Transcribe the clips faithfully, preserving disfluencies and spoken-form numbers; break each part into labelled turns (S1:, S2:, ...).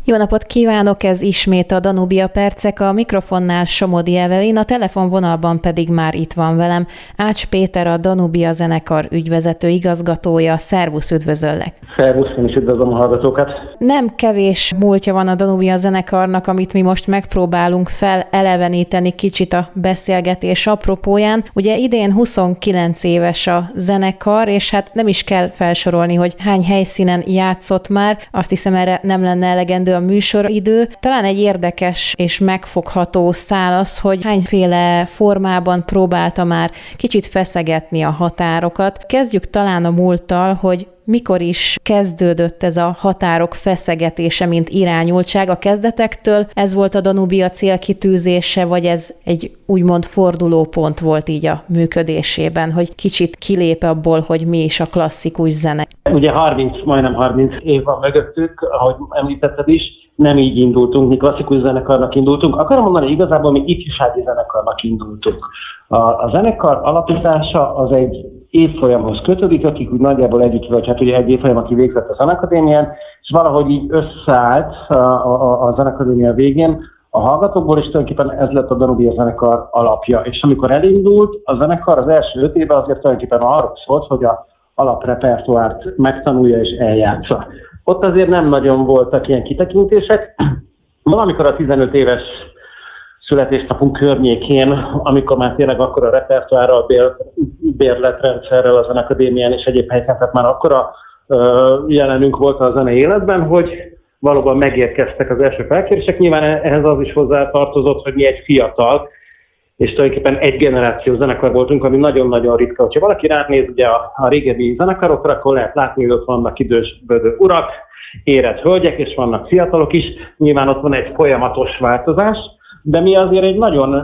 S1: Jó napot kívánok, ez ismét a Danubia Percek, a mikrofonnál Somodi Evelin, a telefonvonalban pedig már itt van velem Ács Péter, a Danubia zenekar ügyvezető igazgatója. Szervusz, üdvözöllek!
S2: Szervusz, én is üdvözlöm a hallgatókat!
S1: Nem kevés múltja van a Danubia zenekarnak, amit mi most megpróbálunk feleleveníteni kicsit a beszélgetés apropóján. Ugye idén huszonkilenc éves a zenekar, és hát nem is kell felsorolni, hogy hány helyszínen játszott már, azt hiszem erre nem lenne elegendő a műsoridő. Talán egy érdekes és megfogható szál az, hogy hányféle formában próbálta már kicsit feszegetni a határokat. Kezdjük talán a múlttal, hogy mikor is kezdődött ez a határok feszegetése, mint irányultság a kezdetektől? Ez volt a Danubia célkitűzése, vagy ez egy úgymond fordulópont volt így a működésében, hogy kicsit kilép abból, hogy mi is a klasszikus zene?
S2: Ugye harminc, majdnem harminc év van mögöttük, ahogy említetted is, nem így indultunk, mi klasszikus zenekarnak indultunk. Akarom mondani, igazából mi ifjúsági zenekarnak indultunk. A, a zenekar alapítása az egy évfolyamhoz kötődik, akik úgy nagyjából együtt, vagy hát ugye egy évfolyam, aki végzett a Zenekadémián, és valahogy így összeállt a, a, a Zenekadémia végén a hallgatókból, és tulajdonképpen ez lett a Danubia zenekar alapja. És amikor elindult, a zenekar az első öt éve azért tulajdonképpen arról szólt, hogy a alaprepertoárt megtanulja és eljátsza. Ott azért nem nagyon voltak ilyen kitekintések. Valamikor a tizenöt éves születésnapunk környékén, amikor már tényleg akkor a repertoárral, bér, bérletrendszerrel a Zenekadémián és egyéb helyeken, tehát már akkora uh, jelenünk volt a zenei életben, hogy valóban megérkeztek az első felkérések. Nyilván ehhez az is hozzá tartozott, hogy mi egy fiatal, és tulajdonképpen egy generáció zenekar voltunk, ami nagyon-nagyon ritka. Ha valaki ránéz ugye a, a régebbi zenekarokra, akkor lehet látni, hogy ott vannak idősbödő urak, érett hölgyek, és vannak fiatalok is. Nyilván ott van egy folyamatos változás, de mi azért egy nagyon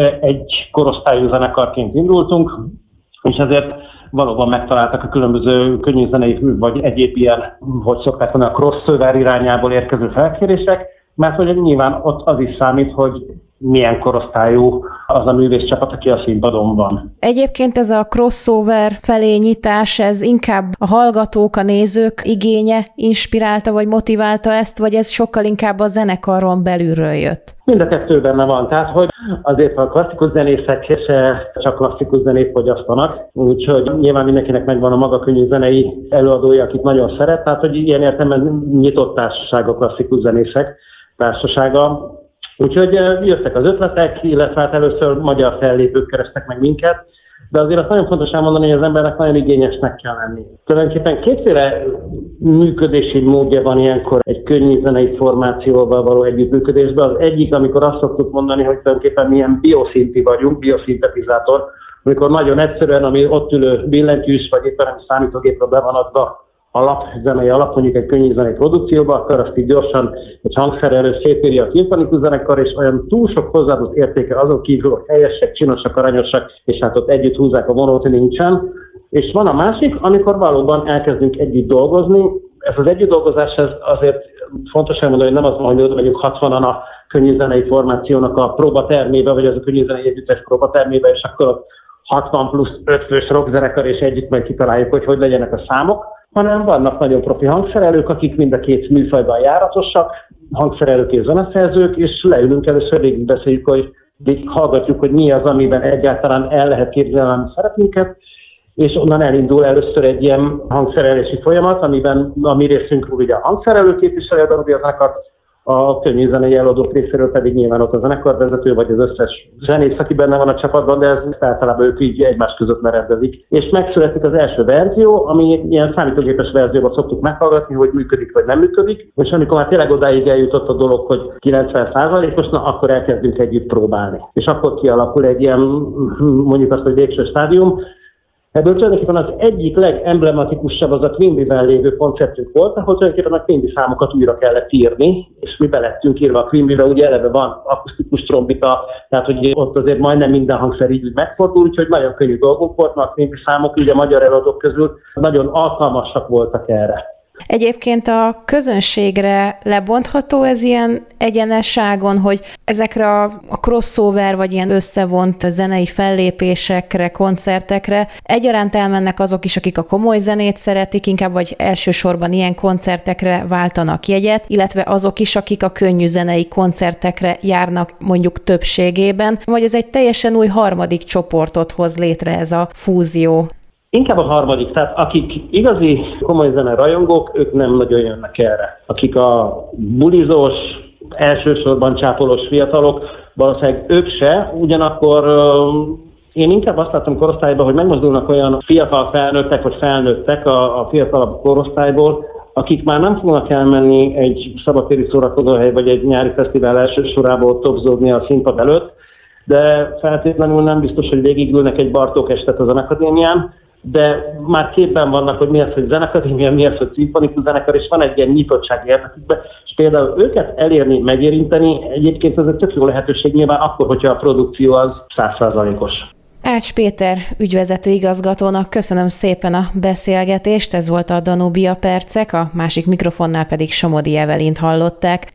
S2: egy korosztályú zenekarként indultunk, és ezért valóban megtaláltak a különböző könnyűzenei, vagy egyéb ilyen, hogy szokták mondani, a crossover irányából érkező felkérések, mert hogy nyilván ott az is számít, hogy milyen korosztályú az a művészcsapat, aki a színpadon van.
S1: Egyébként ez a crossover felé nyitás, ez inkább a hallgatók, a nézők igénye inspirálta, vagy motiválta ezt, vagy ez sokkal inkább a zenekaron belülről jött?
S2: Mind a kettő benne van, tehát hogy azért a klasszikus zenészek se csak klasszikus zenét fogyasztanak, úgyhogy nyilván mindenkinek megvan a maga könnyű zenei előadója, akit nagyon szeret, tehát hogy ilyen értelemben nyitott társaság a klasszikus zenészek társasága. Úgyhogy jöttek az ötletek, illetve hát először magyar fellépők kerestek meg minket, de azért azt nagyon fontos elmondani, hogy az embernek nagyon igényesnek kell lenni. Tulajdonképpen kétféle működési módja van ilyenkor egy könnyű zenei formációval való együttműködésben. Az egyik, amikor azt szoktuk mondani, hogy tulajdonképpen milyen bioszinti vagyunk, bioszintetizátor, amikor nagyon egyszerűen, ami ott ülő billentyűs, vagy éppen nem számítógépre be van adva, alap, zenei alap, mondjuk egy könnyű zenei produkcióba, akkor azt így gyorsan egy hangszerelő szétírja a szimfonikus zenekar, és olyan túl sok hozzáadott értéke azon kívül, hogy helyesek, csinosak, aranyosak, és hát ott együtt húzzák a vonót, nincsen. És van a másik, amikor valóban elkezdünk együtt dolgozni. Ez az együtt dolgozás ez azért fontos elmondani, hogy nem az van, hogy oda megyünk hatvanan a könnyű zenei formációnak a próbatermébe, vagy az a könnyű zenei együttes próbatermébe, és akkor hatvan plusz öt fős rockzenekar, és együtt majd kitaláljuk, hogy hogy legyenek a számok, hanem vannak nagyon profi hangszerelők, akik mind a két műfajban járatosak, hangszerelők és zeneszerzők, és leülünk először, végig beszéljük, hogy végig hallgatjuk, hogy mi az, amiben egyáltalán el lehet képzelni a szerepünket, és onnan elindul először egy ilyen hangszerelési folyamat, amiben a mi részünkről ugye a hangszerelő képviseli a Danubia zenekart, a könnyű zenei előadók részéről pedig nyilván ott a zenekarvezető, vagy az összes zenész, aki benne van a csapatban, de ez általában ők így egymás között merendezik. És megszületik az első verzió, ami ilyen számítógépes verzióban szoktuk meghallgatni, hogy működik vagy nem működik, és amikor már tényleg odáig eljutott a dolog, hogy kilencven százalékos, na akkor elkezdünk együtt próbálni. És akkor kialakul egy ilyen, mondjuk azt, hogy végső stádium. Ebből tulajdonképpen az egyik legemblematikusabb az a Quimby-ben lévő koncertünk volt, ahol tulajdonképpen a Quimby számokat újra kellett írni, és mi belettünk írva a Quimby-be, ugye eleve van akusztikus trombita, tehát hogy ott azért majdnem minden hangszer így megfordul, úgyhogy nagyon könnyű dolgok volt, mert a Quimby számok ugye a magyar előadók közül nagyon alkalmasak voltak erre.
S1: Egyébként a közönségre lebontható ez ilyen egyenesságon, hogy ezekre a crossover vagy ilyen összevont zenei fellépésekre, koncertekre egyaránt elmennek azok is, akik a komoly zenét szeretik, inkább vagy elsősorban ilyen koncertekre váltanak jegyet, illetve azok is, akik a könnyű zenei koncertekre járnak mondjuk többségében, vagy ez egy teljesen új harmadik csoportot hoz létre ez a fúzió.
S2: Inkább a harmadik, tehát akik igazi komoly zene rajongók, ők nem nagyon jönnek erre. Akik a bulizós, elsősorban csápolós fiatalok, valószínűleg ők se, ugyanakkor én inkább azt látom korosztályban, hogy megmozdulnak olyan fiatal felnőttek, vagy felnőttek a, a fiatalabb korosztályból, akik már nem fognak elmenni egy szabadtéri szórakozóhely, vagy egy nyári fesztivál első sorából topzódni a színpad előtt, de feltétlenül nem biztos, hogy végigülnek egy Bartók estet a Zenekadémián, de már képben vannak, hogy mi az, hogy Zenekadémia, mi az, hogy szimfonikus zenekar, és van egy ilyen nyitottság érdekükben, és például őket elérni, megérinteni, egyébként ez egy tök jó lehetőség nyilván akkor, hogyha a produkció az száz százalékos.
S1: Ács Péter ügyvezető igazgatónak köszönöm szépen a beszélgetést, ez volt a Danubia Percek, a másik mikrofonnál pedig Somodi Evelint hallották.